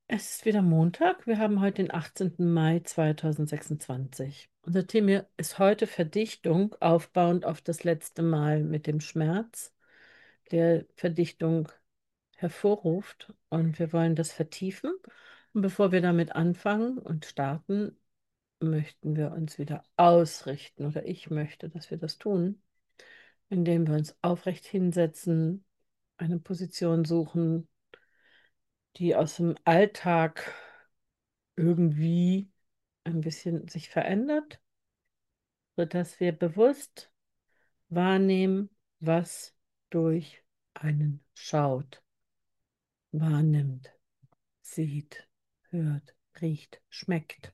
Es ist wieder Montag. Wir haben heute den 18. Mai 2026. Unser Thema ist heute Verdichtung, aufbauend auf das letzte Mal mit dem Schmerz, der Verdichtung hervorruft. Und wir wollen das vertiefen. Und bevor wir damit anfangen und starten, möchten wir uns wieder ausrichten, oder ich möchte, dass wir das tun, indem wir uns aufrecht hinsetzen, eine Position suchen, die aus dem Alltag irgendwie ein bisschen sich verändert, sodass wir bewusst wahrnehmen, was durch einen schaut, wahrnimmt, sieht, hört, riecht, schmeckt.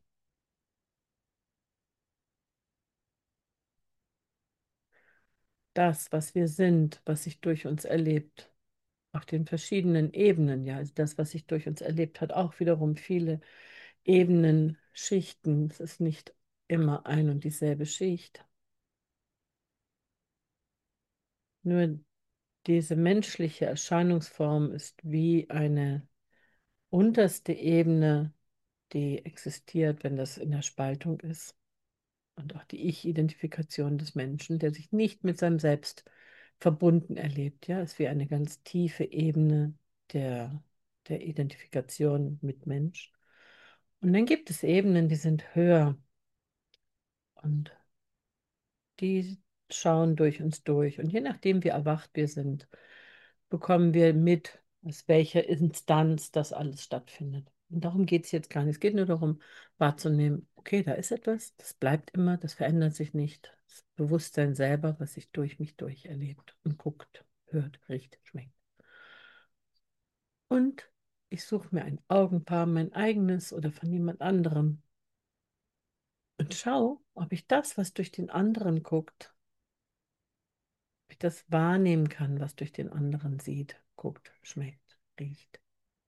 Das, was wir sind, was sich durch uns erlebt, auf den verschiedenen Ebenen, ja, also das, was sich durch uns erlebt hat, auch wiederum viele Ebenen, Schichten. Es ist nicht immer ein und dieselbe Schicht. Nur diese menschliche Erscheinungsform ist wie eine unterste Ebene, die existiert, wenn das in der Spaltung ist. Und auch die Ich-Identifikation des Menschen, der sich nicht mit seinem Selbst verbunden erlebt, ja, ist wie eine ganz tiefe Ebene der, der Identifikation mit Mensch. Und dann gibt es Ebenen, die sind höher und die schauen durch uns durch. Und je nachdem, wie erwacht wir sind, bekommen wir mit, aus welcher Instanz das alles stattfindet. Und darum geht es jetzt gar nicht. Es geht nur darum, wahrzunehmen, okay, da ist etwas, das bleibt immer, das verändert sich nicht. Das Bewusstsein selber, was sich durch mich durch erlebt und guckt, hört, riecht, schmeckt. Und ich suche mir ein Augenpaar, mein eigenes oder von jemand anderem, und schau, ob ich das, was durch den anderen guckt, ob ich das wahrnehmen kann, was durch den anderen sieht, guckt, schmeckt, riecht.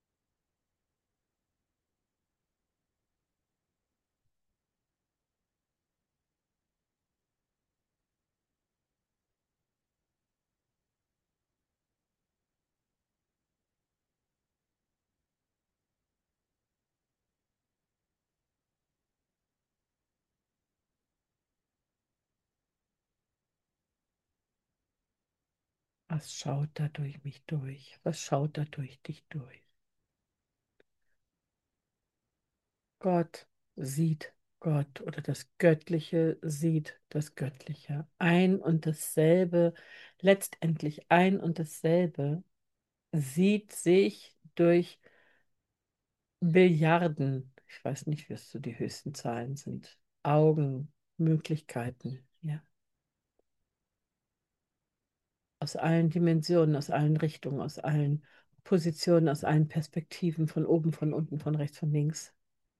Was schaut da durch mich durch? Was schaut da durch dich durch? Gott sieht Gott oder das Göttliche sieht das Göttliche. Ein und dasselbe, letztendlich ein und dasselbe sieht sich durch Billiarden. Ich weiß nicht, was so die höchsten Zahlen sind. Augen, Möglichkeiten, ja. Aus allen Dimensionen, aus allen Richtungen, aus allen Positionen, aus allen Perspektiven, von oben, von unten, von rechts, von links.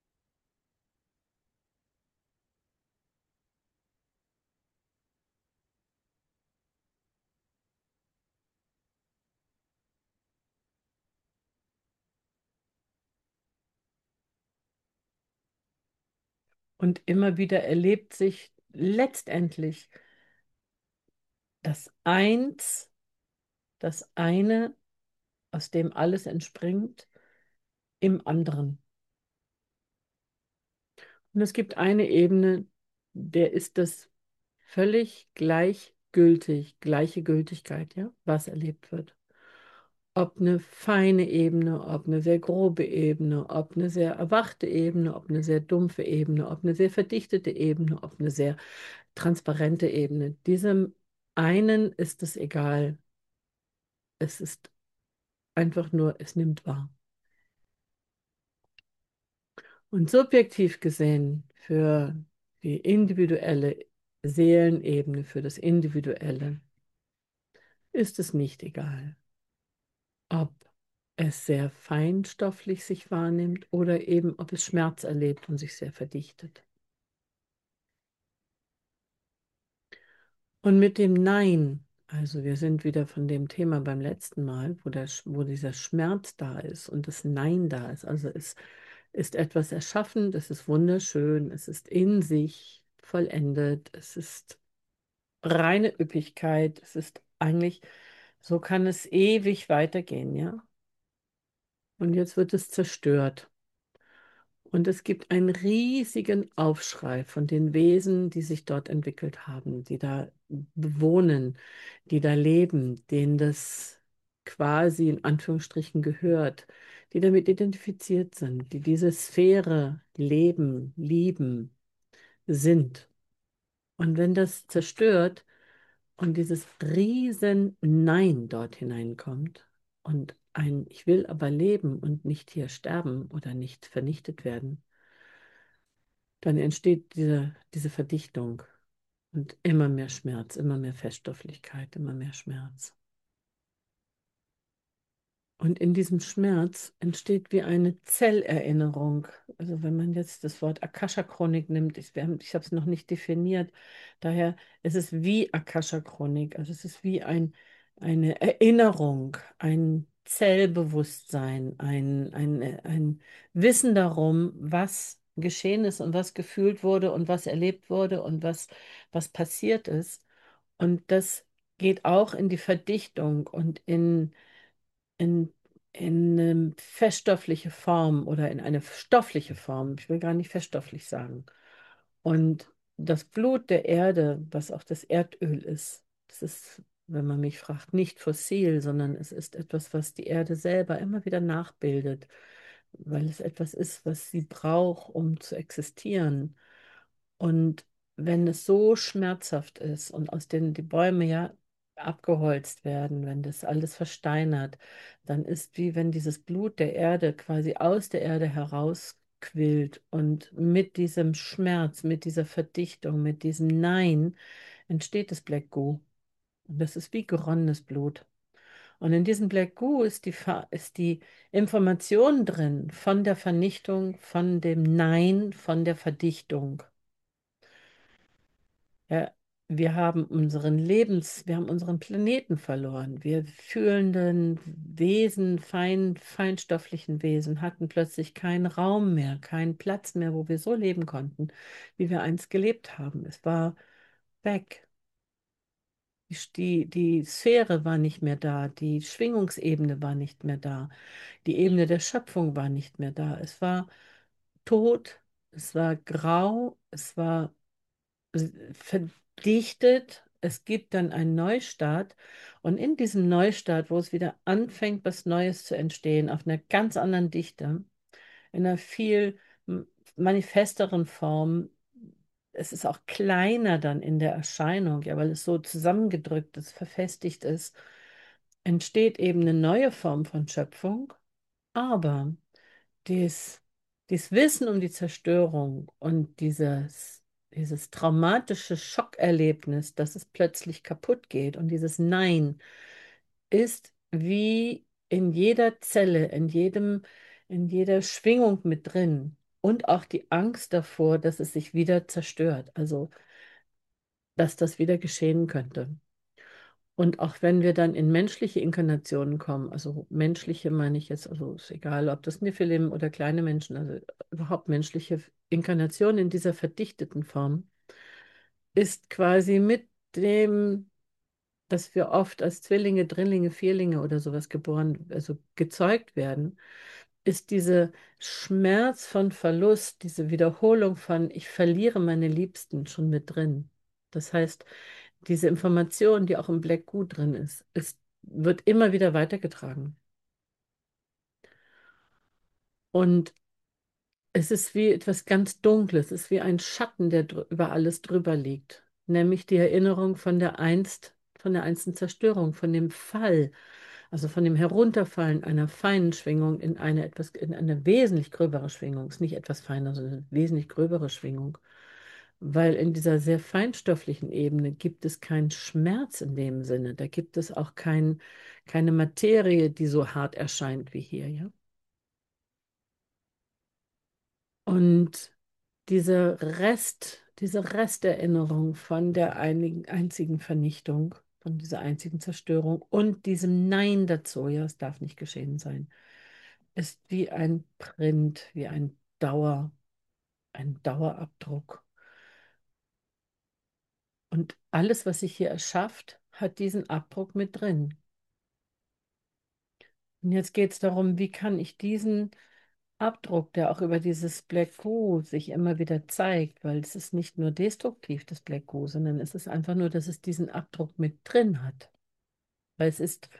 Und immer wieder erlebt sich letztendlich das Eins, das eine, aus dem alles entspringt, im anderen. Und es gibt eine Ebene, der ist das völlig gleichgültig, gleiche Gültigkeit, ja, was erlebt wird. Ob eine feine Ebene, ob eine sehr grobe Ebene, ob eine sehr erwachte Ebene, ob eine sehr dumpfe Ebene, ob eine sehr verdichtete Ebene, ob eine sehr transparente Ebene. Diesem einen ist es egal. Es ist einfach nur, es nimmt wahr. Und subjektiv gesehen, für die individuelle Seelenebene, für das Individuelle, ist es nicht egal, ob es sehr feinstofflich sich wahrnimmt oder eben ob es Schmerz erlebt und sich sehr verdichtet. Und mit dem Nein, also wir sind wieder von dem Thema beim letzten Mal, wo dieser Schmerz da ist und das Nein da ist. Also es ist etwas erschaffen, das ist wunderschön, es ist in sich vollendet, es ist reine Üppigkeit, es ist eigentlich, so kann es ewig weitergehen, ja. Und jetzt wird es zerstört. Und es gibt einen riesigen Aufschrei von den Wesen, die sich dort entwickelt haben, die da bewohnen, die da leben, denen das quasi in Anführungsstrichen gehört, die damit identifiziert sind, die diese Sphäre leben, lieben, sind. Und wenn das zerstört und dieses riesen Nein dort hineinkommt und ein Ich will aber leben und nicht hier sterben oder nicht vernichtet werden, dann entsteht diese Verdichtung und immer mehr Schmerz, immer mehr Feststofflichkeit, immer mehr Schmerz. Und in diesem Schmerz entsteht wie eine Zellerinnerung. Also wenn man jetzt das Wort Akasha-Chronik nimmt, ich habe es noch nicht definiert, daher es ist es wie Akasha-Chronik, also es ist wie eine Erinnerung, ein Zellbewusstsein, ein Wissen darum, was geschehen ist und was gefühlt wurde und was erlebt wurde und was passiert ist. Und das geht auch in die Verdichtung und in, in eine feststoffliche Form oder in eine stoffliche Form. Ich will gar nicht feststofflich sagen. Und das Blut der Erde, was auch das Erdöl ist, das ist, wenn man mich fragt, nicht fossil, sondern es ist etwas, was die Erde selber immer wieder nachbildet, weil es etwas ist, was sie braucht, um zu existieren. Und wenn es so schmerzhaft ist und aus denen die Bäume ja abgeholzt werden, wenn das alles versteinert, dann ist wie wenn dieses Blut der Erde quasi aus der Erde herausquillt und mit diesem Schmerz, mit dieser Verdichtung, mit diesem Nein entsteht das Black Goo. Und das ist wie geronnenes Blut. Und in diesem Black Goo ist die Information drin von der Vernichtung, von dem Nein, von der Verdichtung. Ja, wir haben unseren Planeten verloren. Wir fühlenden Wesen, feinstofflichen Wesen hatten plötzlich keinen Raum mehr, keinen Platz mehr, wo wir so leben konnten, wie wir einst gelebt haben. Es war weg. Die Sphäre war nicht mehr da, die Schwingungsebene war nicht mehr da, die Ebene der Schöpfung war nicht mehr da. Es war tot, es war grau, es war verdichtet. Es gibt dann einen Neustart. Und in diesem Neustart, wo es wieder anfängt, was Neues zu entstehen, auf einer ganz anderen Dichte, in einer viel manifesteren Form, es ist auch kleiner dann in der Erscheinung, ja, weil es so zusammengedrückt ist, verfestigt ist, entsteht eben eine neue Form von Schöpfung. Aber dies, dieses Wissen um die Zerstörung und dieses traumatische Schockerlebnis, dass es plötzlich kaputt geht und dieses Nein ist wie in jeder Zelle, in jeder Schwingung mit drin. Und auch die Angst davor, dass es sich wieder zerstört, also dass das wieder geschehen könnte. Und auch wenn wir dann in menschliche Inkarnationen kommen, also menschliche meine ich jetzt, also ist egal, ob das Nephilim oder kleine Menschen, also überhaupt menschliche Inkarnationen in dieser verdichteten Form, ist quasi mit dem, dass wir oft als Zwillinge, Drillinge, Vierlinge oder sowas geboren, also gezeugt werden, ist dieser Schmerz von Verlust, diese Wiederholung von ich verliere meine Liebsten schon mit drin. Das heißt, diese Information, die auch im Black Goo drin wird immer wieder weitergetragen. Und es ist wie etwas ganz Dunkles, es ist wie ein Schatten, der über alles drüber liegt. Nämlich die Erinnerung von der einstigen Zerstörung, von dem Fall, also von dem Herunterfallen einer feinen Schwingung in eine wesentlich gröbere Schwingung. Es ist nicht etwas feiner, sondern eine wesentlich gröbere Schwingung. Weil in dieser sehr feinstofflichen Ebene gibt es keinen Schmerz in dem Sinne. Da gibt es auch keine Materie, die so hart erscheint wie hier, ja. Und diese Resterinnerung von der einzigen Vernichtung, von dieser einzigen Zerstörung und diesem Nein dazu, ja, es darf nicht geschehen sein, ist wie ein Print, wie ein Dauerabdruck. Und alles, was sich hier erschafft, hat diesen Abdruck mit drin. Und jetzt geht es darum, wie kann ich diesen Abdruck, der auch über dieses Black Goo sich immer wieder zeigt, weil es ist nicht nur destruktiv, das Black Goo, sondern es ist einfach nur, dass es diesen Abdruck mit drin hat. Weil es ist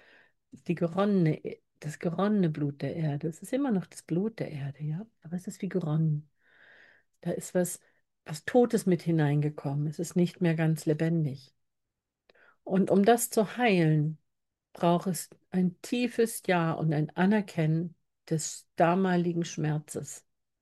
das geronnene Blut der Erde. Es ist immer noch das Blut der Erde, ja, aber es ist wie geronnen. Da ist was Totes mit hineingekommen. Es ist nicht mehr ganz lebendig. Und um das zu heilen, braucht es ein tiefes Ja und ein Anerkennen des damaligen Schmerzes.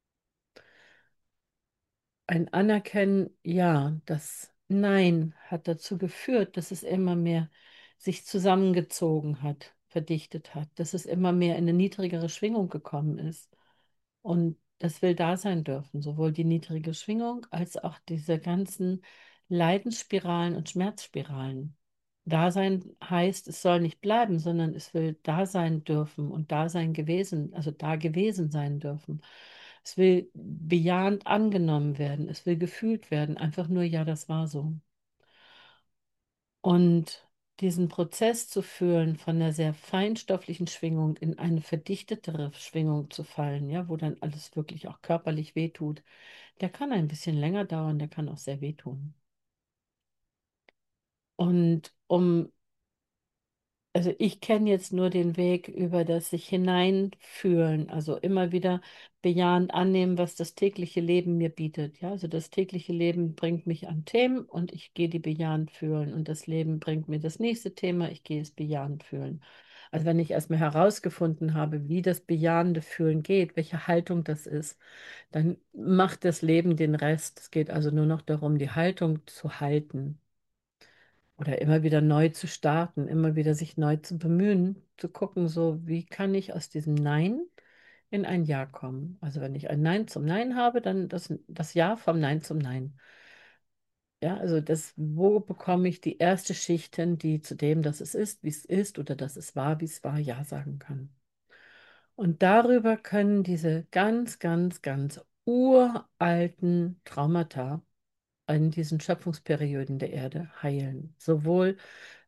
Ein Anerkennen, ja, das Nein hat dazu geführt, dass es immer mehr sich zusammengezogen hat, verdichtet hat, dass es immer mehr in eine niedrigere Schwingung gekommen ist. Und das will da sein dürfen, sowohl die niedrige Schwingung als auch diese ganzen Leidensspiralen und Schmerzspiralen. Dasein heißt, es soll nicht bleiben, sondern es will da sein dürfen und da sein gewesen, also da gewesen sein dürfen. Es will bejahend angenommen werden, es will gefühlt werden, einfach nur, ja, das war so. Und diesen Prozess zu fühlen, von einer sehr feinstofflichen Schwingung in eine verdichtetere Schwingung zu fallen, ja, wo dann alles wirklich auch körperlich wehtut, der kann ein bisschen länger dauern, der kann auch sehr wehtun. Und also ich kenne jetzt nur den Weg über das sich hineinfühlen, also immer wieder bejahend annehmen, was das tägliche Leben mir bietet. Ja, also das tägliche Leben bringt mich an Themen und ich gehe die bejahend fühlen und das Leben bringt mir das nächste Thema, ich gehe es bejahend fühlen. Also wenn ich erstmal herausgefunden habe, wie das bejahende Fühlen geht, welche Haltung das ist, dann macht das Leben den Rest. Es geht also nur noch darum, die Haltung zu halten. Oder immer wieder neu zu starten, immer wieder sich neu zu bemühen, zu gucken, so, wie kann ich aus diesem Nein in ein Ja kommen? Also wenn ich ein Nein zum Nein habe, dann das Ja vom Nein zum Nein. Ja, also wo bekomme ich die erste Schicht hin, die zu dem, dass es ist, wie es ist, oder dass es war, wie es war, Ja sagen kann. Und darüber können diese ganz, ganz, ganz uralten Traumata in diesen Schöpfungsperioden der Erde heilen. Sowohl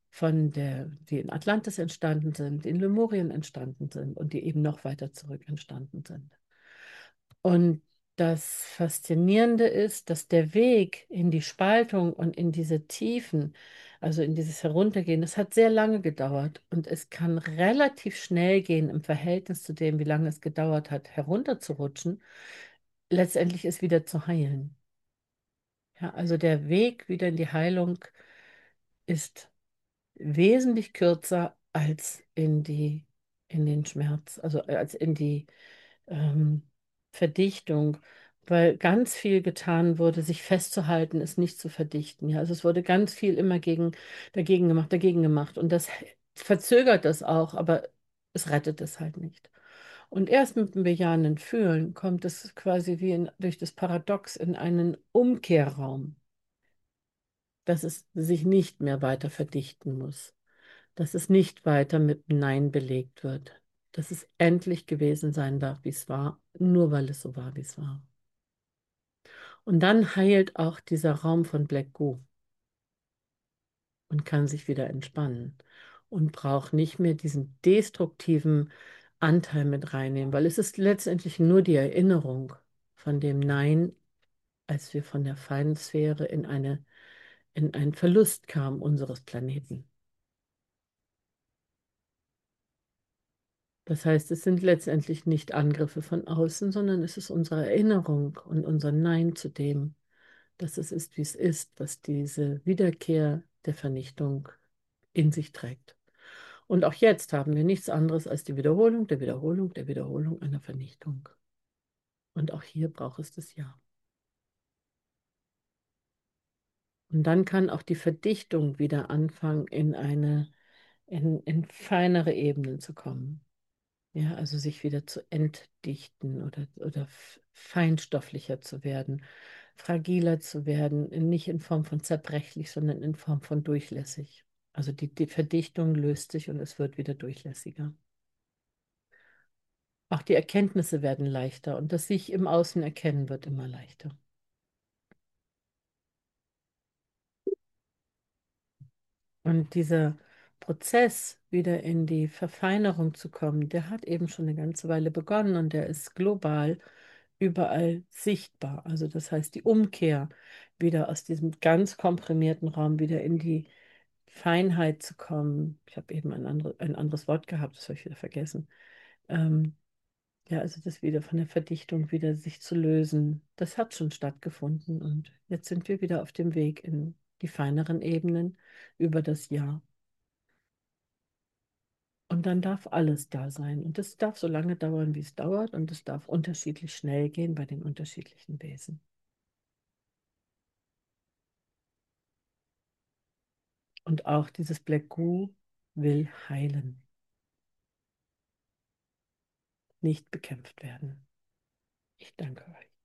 die in Atlantis entstanden sind, die in Lemurien entstanden sind und die eben noch weiter zurück entstanden sind. Und das Faszinierende ist, dass der Weg in die Spaltung und in diese Tiefen, also in dieses Heruntergehen, das hat sehr lange gedauert und es kann relativ schnell gehen im Verhältnis zu dem, wie lange es gedauert hat, herunterzurutschen, letztendlich ist wieder zu heilen. Ja, also der Weg wieder in die Heilung ist wesentlich kürzer als in den Schmerz, also als in die ähm, Verdichtung, weil ganz viel getan wurde, sich festzuhalten, es nicht zu verdichten. Ja, also es wurde ganz viel immer dagegen gemacht. Und das verzögert das auch, aber es rettet es halt nicht. Und erst mit dem bejahenden Fühlen kommt es quasi durch das Paradox in einen Umkehrraum, dass es sich nicht mehr weiter verdichten muss, dass es nicht weiter mit Nein belegt wird, dass es endlich gewesen sein darf, wie es war, nur weil es so war, wie es war. Und dann heilt auch dieser Raum von Black Goo und kann sich wieder entspannen und braucht nicht mehr diesen destruktiven Anteil mit reinnehmen, weil es ist letztendlich nur die Erinnerung von dem Nein, als wir von der feinen Sphäre in einen Verlust kamen unseres Planeten. Das heißt, es sind letztendlich nicht Angriffe von außen, sondern es ist unsere Erinnerung und unser Nein zu dem, dass es ist, wie es ist, was diese Wiederkehr der Vernichtung in sich trägt. Und auch jetzt haben wir nichts anderes als die Wiederholung der Wiederholung der Wiederholung einer Vernichtung. Und auch hier braucht es das Ja. Und dann kann auch die Verdichtung wieder anfangen, in feinere Ebenen zu kommen. Ja, also sich wieder zu entdichten oder feinstofflicher zu werden, fragiler zu werden, nicht in Form von zerbrechlich, sondern in Form von durchlässig. Also die Verdichtung löst sich und es wird wieder durchlässiger. Auch die Erkenntnisse werden leichter und das sich im Außen erkennen wird immer leichter. Und dieser Prozess wieder in die Verfeinerung zu kommen, der hat eben schon eine ganze Weile begonnen und der ist global überall sichtbar. Also das heißt, die Umkehr wieder aus diesem ganz komprimierten Raum wieder in die Feinheit zu kommen. Ich habe eben ein anderes Wort gehabt, das habe ich wieder vergessen. Ähm, ja, also das wieder von der Verdichtung wieder sich zu lösen, das hat schon stattgefunden und jetzt sind wir wieder auf dem Weg in die feineren Ebenen über das Jahr. Und dann darf alles da sein. Und es darf so lange dauern, wie es dauert. Und es darf unterschiedlich schnell gehen bei den unterschiedlichen Wesen. Und auch dieses Black Goo will heilen, nicht bekämpft werden. Ich danke euch.